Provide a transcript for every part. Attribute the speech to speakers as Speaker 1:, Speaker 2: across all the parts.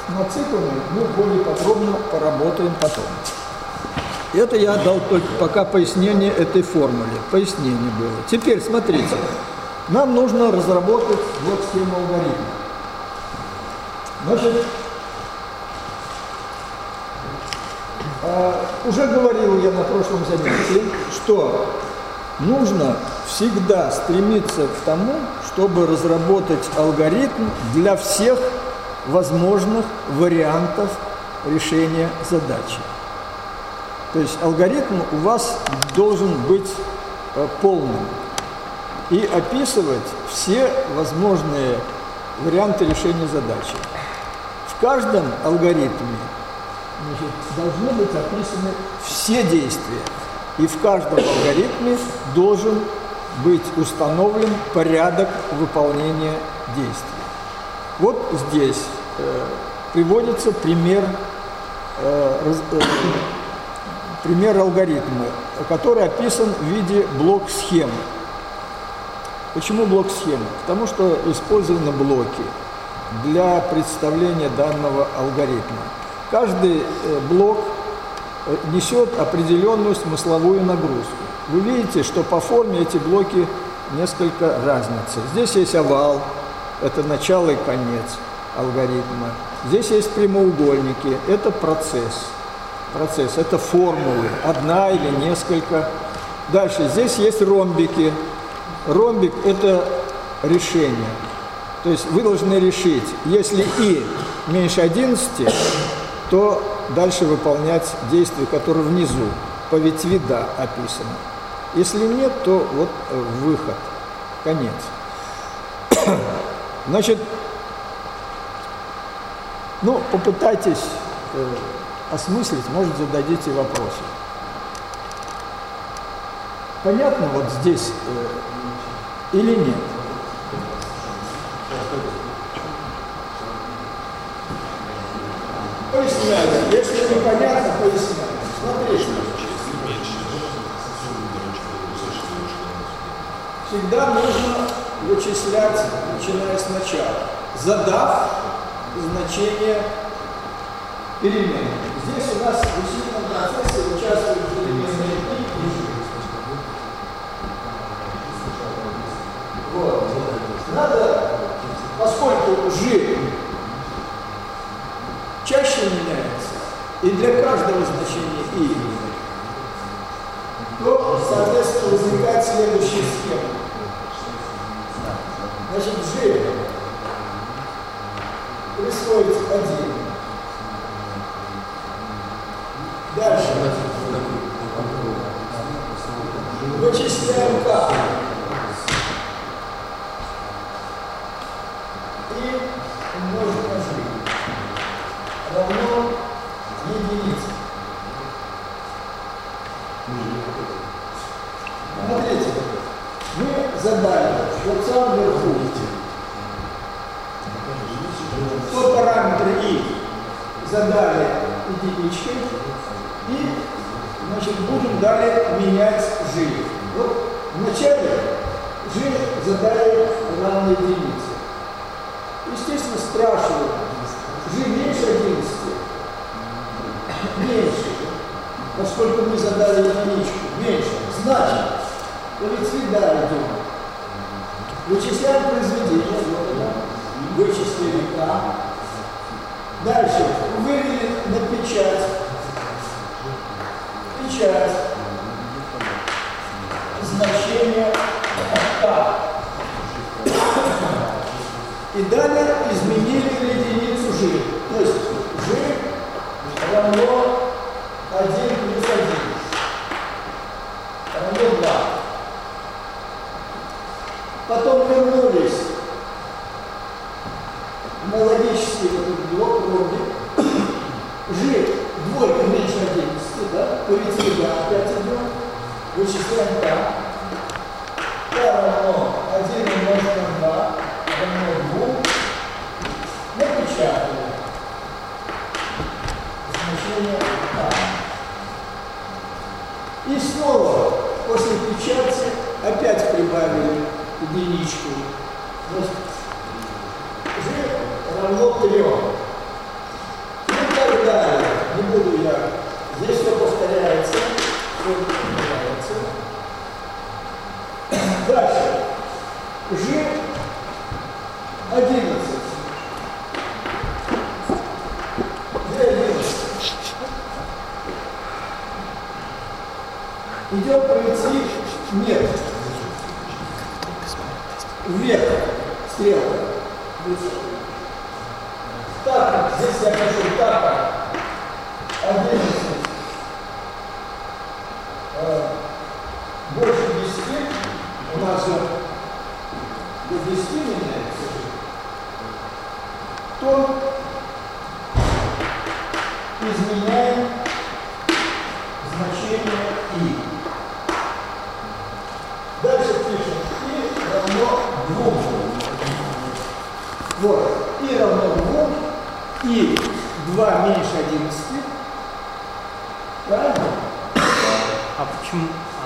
Speaker 1: над циклами мы более подробно поработаем потом. Это я дал только пока пояснение этой формуле. Пояснение было. Теперь смотрите. Нам нужно разработать вот схему алгоритма. Значит, уже говорил я на прошлом занятии, что нужно всегда стремиться к тому, чтобы разработать алгоритм для всех возможных вариантов решения задачи. То есть алгоритм у вас должен быть полным и описывать все возможные варианты решения задачи. В каждом алгоритме, значит, должны быть описаны все действия, и в каждом алгоритме должен быть установлен порядок выполнения действий. Вот здесь приводится пример алгоритма, который описан в виде блок-схемы. Почему блок-схемы? Потому что использованы блоки для представления данного алгоритма. Каждый блок несет определенную смысловую нагрузку. Вы видите, что по форме эти блоки несколько разнятся. Здесь есть овал, это начало и конец алгоритма. Здесь есть прямоугольники, это процесс, это формулы, одна или несколько. Дальше, здесь есть ромбики. Ромбик – это решение. То есть вы должны решить, если и меньше 11, то дальше выполнять действия, которые внизу, по ветви «да» описаны. Если нет, то вот выход, конец. Значит, попытайтесь осмыслить, может, зададите вопросы. Понятно вот здесь или нет? Поясняю. Если непонятно, поясняю. Смотрите. Всегда нужно вычислять, начиная сначала, задав значение перемены. Здесь у нас в вычислительном процессе участвуют переменные и g. Вот. Надо, поскольку g чаще меняется, и для каждого значения i, то, соответственно, возникает следующая схема. Значит, g присвоить 1. Дальше. Вычисляем k. И умножить на g. Равно единице. Смотрите, мы задали вот сам вверху. По параметру i задали единичкой и, значит, будем далее менять g. Вот вначале g задали равно единице. Естественно, спрашивают, g меньше 11? Меньше. Поскольку мы задали единичку, меньше. Значит, по ветви «да» идем. Вычисляем произведение. Вот это. Вычислили k. Дальше вывели на печать. Печать. Значение k. И далее изменили на единицу g. То есть g равно 1 плюс 1. Равно 2. Потом вернулись на логический этот блок ромбик. G двойка меньше 11, да? По ветви «да» опять идем. Вычисляем k. k равно 1 умножить на 2. Равно 2. Напечатали. Значение k. И снова после печати опять прибавили единичку. G равно 3. идет пройти нет. Вверх стрелка. Так, здесь я пишу так. 11. Больше 10. У нас же до 10 меняется. То изменяем значение и. Дальше пишем и равно 2. Вот, и равно 2, и 2 меньше 11. Правильно?
Speaker 2: А почему?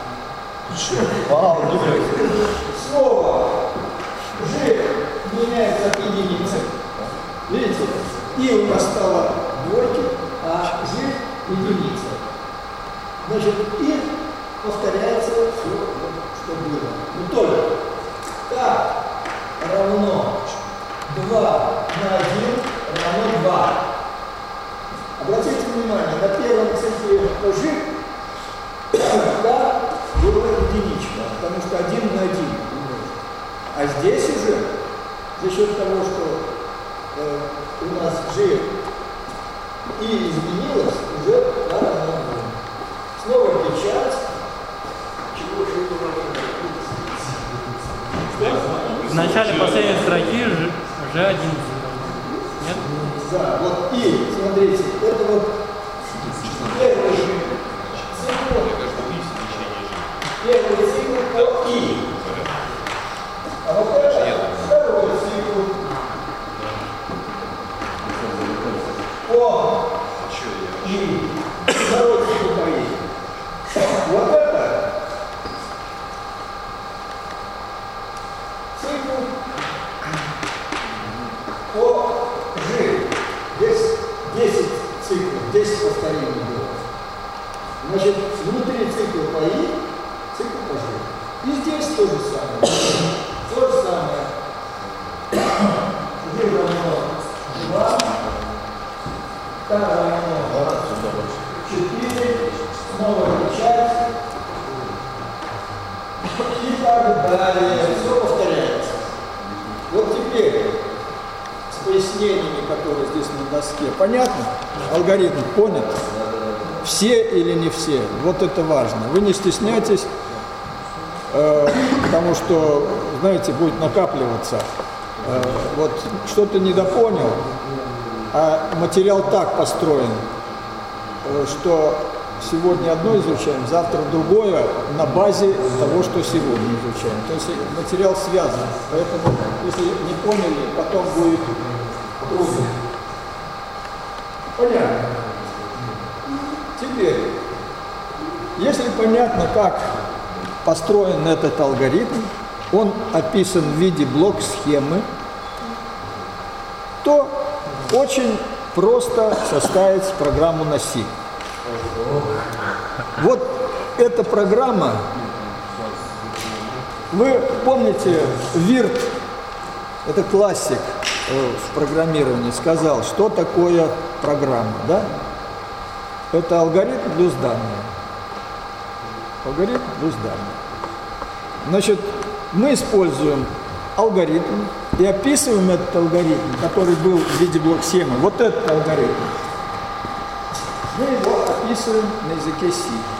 Speaker 1: Слово G меняется от единицы. Видите? И у нас стало двойки, а G единица. Значит, и повторяется все, что было. Но только так равно 2 на 1 равно 2. Обратите внимание, на первом цикле по G да, было единичка, потому что 1 на 1 умножить. А здесь уже, за счет того, что у нас G и изменилось, уже равно 2. Снова печать. Чего же это важно?
Speaker 2: В начале последней строки G11. Нет?
Speaker 1: Да, вот и, смотрите, это вот первый цикл. Первый цикл по и. А вот это второй цикл по и. Второй цикл по и. Вот это цикл по G. Здесь 10 циклов, 10 повторений было. Значит, внутри цикла по и, цикл по G. И здесь то же самое. То же самое. G равно 2, K равно 4, снова печать. И так далее. Все повторяется. Вот теперь с пояснениями, которые здесь на доске. Понятно? Алгоритм понят? Все или не все? Вот это важно. Вы не стесняйтесь, потому что, знаете, будет накапливаться. Вот что-то недопонял, а материал так построен, что сегодня одно изучаем, завтра другое на базе того, что сегодня изучаем. То есть материал связан. Поэтому, если не поняли, потом будет трудно. Понятно. Теперь, если понятно, как построен этот алгоритм, он описан в виде блок-схемы, то очень просто составить программу на C. Вот эта программа, вы помните, Вирт, это классик в программировании, сказал, что такое программа, да? Это алгоритм плюс данные. Алгоритм плюс данные. Значит, мы используем алгоритм и описываем этот алгоритм, который был в виде блок-схемы. Вот этот алгоритм. Мы его описываем на языке C.